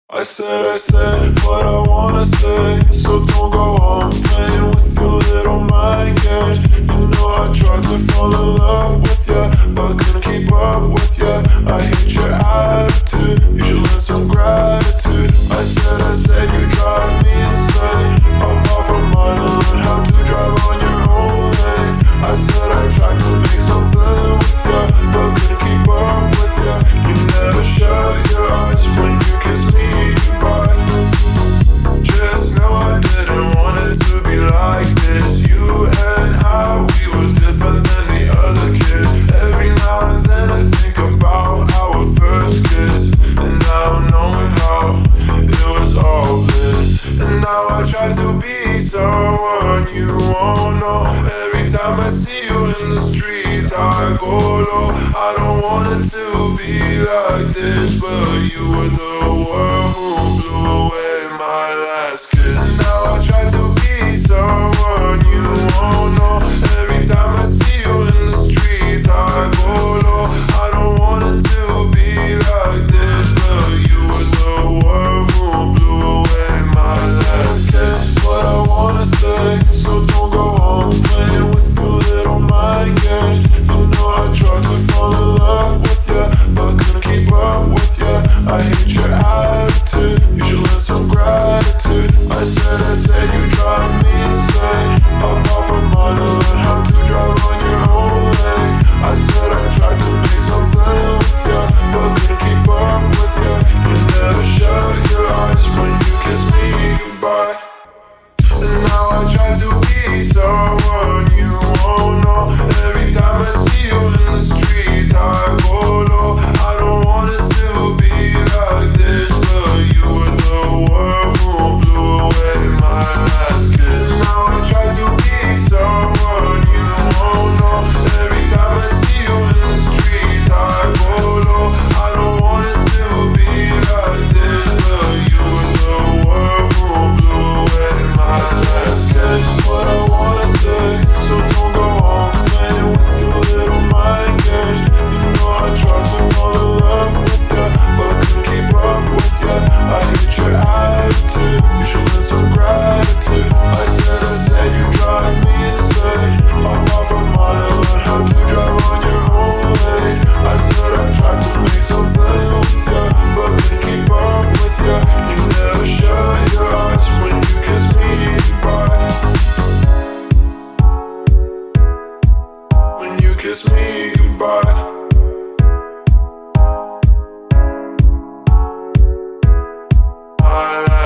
I said what I wanna say, so don't go on playing with your little mind games. You know I tried to fall in love with ya, but couldn't keep up with ya. I hate your attitude, you should learn some gratitude. I said you drive me insane. I'm off of mine and learn how to drive on your own lane. I said I tried to make something with ya, but couldn't keep up with ya. You never shut your eyes when you kiss me goodbye. Just know I didn't want it to be like this. You and I, we were different than the other kids. Every now and then I think about our first kiss, and now knowing how it was all bliss. And now I try to be someone you won't know. Every time I see you in the streets, I go low. I don't want it to be like this, but you were the one who blew away my last kiss. And now I try to be someone you won't know. Every time I see you in the streets, I go low. I don't want it to be like this, but you were the one who blew away my last kiss. What I wanna say, so don't go on playing with your little mind games. You know I tried to fall in love with ya, but couldn't keep up with ya. I hate your attitude, you should learn some gratitude. I said you drive me insane. I'm off of mine and learn how to drive on your own lane. I said I tried to make something with ya, but couldn't keep up with ya. You never shut your eyes when you kiss me goodbye. And now I try to be someone you won't know. Every time I see you in the streets, I go low. I don't want it to be like this, but you were the one who blew away my last kiss. And now I try to be someone you won't know. Every time I see you in the streets, I go low. I don't want it to be like this, but you were the one who blew away my last kiss. What I wanna say, so don't go on playing with your little mind games. You know I tried to fall in love with ya, but couldn't keep up with ya. I hate your attitude, you should learn some gratitude. I said you drive me insane. I'm off of mine and learn how to drive on your own lane. I said I tried to make something with ya, but couldn't keep up with ya. You never shut your eyes when you kiss me goodbye. When you kiss me goodbye. I